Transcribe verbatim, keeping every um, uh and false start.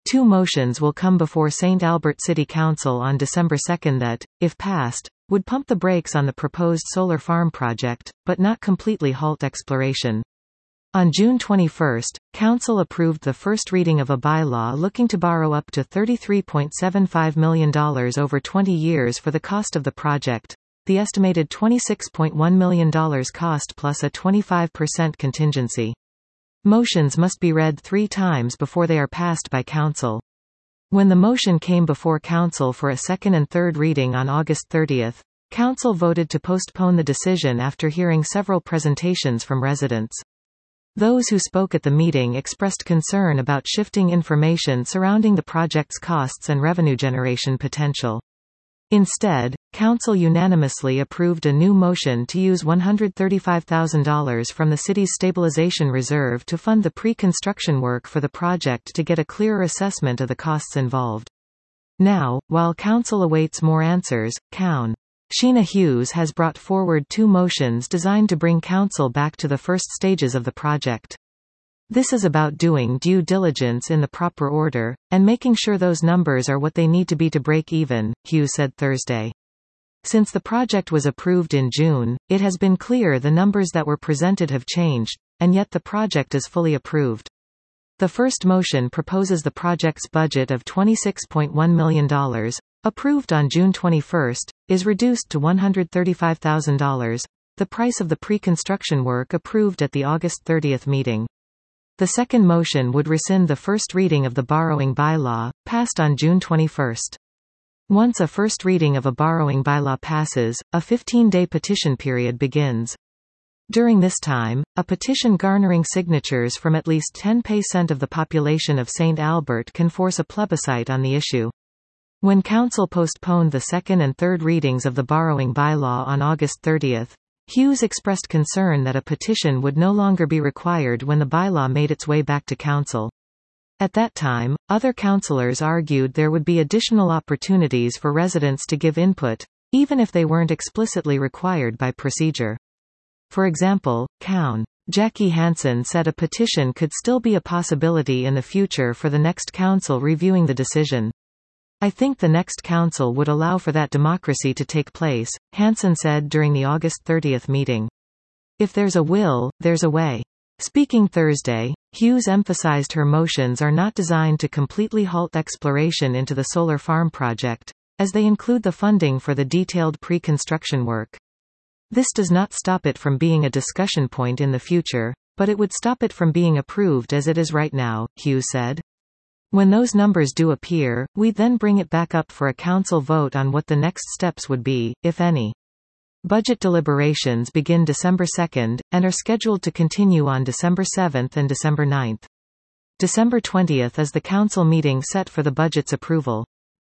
Two motions will come before Saint Albert City Council on December second that, if passed, would pump the brakes on the proposed solar farm project, but not completely halt exploration. On June twenty-first, Council approved the first reading of a bylaw looking to borrow up to thirty-three point seven five million dollars over twenty years for the cost of the project, the estimated twenty-six point one million dollars cost plus a twenty-five percent contingency. Motions must be read three times before they are passed by Council. When the motion came before Council for a second and third reading on August thirtieth, Council voted to postpone the decision after hearing several presentations from residents. Those who spoke at the meeting expressed concern about shifting information surrounding the project's costs and revenue generation potential. Instead, Council unanimously approved a new motion to use one hundred thirty-five thousand dollars from the city's stabilization reserve to fund the pre-construction work for the project to get a clearer assessment of the costs involved. Now, while Council awaits more answers, Coun. Sheena Hughes has brought forward two motions designed to bring Council back to the first stages of the project. This is about doing due diligence in the proper order, and making sure those numbers are what they need to be to break even, Hughes said Thursday. Since the project was approved in June, it has been clear the numbers that were presented have changed, and yet the project is fully approved. The first motion proposes the project's budget of twenty-six point one million dollars, approved on June twenty-first, is reduced to one hundred thirty-five thousand dollars, the price of the pre-construction work approved at the August thirtieth meeting. The second motion would rescind the first reading of the borrowing bylaw, passed on June twenty-first. Once a first reading of a borrowing bylaw passes, a fifteen-day petition period begins. During this time, a petition garnering signatures from at least ten percent of the population of Saint Albert can force a plebiscite on the issue. When Council postponed the second and third readings of the borrowing bylaw on August thirtieth, Hughes expressed concern that a petition would no longer be required when the bylaw made its way back to Council. At that time, other councillors argued there would be additional opportunities for residents to give input, even if they weren't explicitly required by procedure. For example, Coun. Jackie Hansen said a petition could still be a possibility in the future for the next council reviewing the decision. I think the next council would allow for that democracy to take place, Hansen said during the August thirtieth meeting. If there's a will, there's a way. Speaking Thursday, Hughes emphasized her motions are not designed to completely halt exploration into the solar farm project, as they include the funding for the detailed pre-construction work. This does not stop it from being a discussion point in the future, but it would stop it from being approved as it is right now, Hughes said. When those numbers do appear, we then bring it back up for a council vote on what the next steps would be, if any. Budget deliberations begin December second, and are scheduled to continue on December seventh and December ninth. December twentieth is the council meeting set for the budget's approval.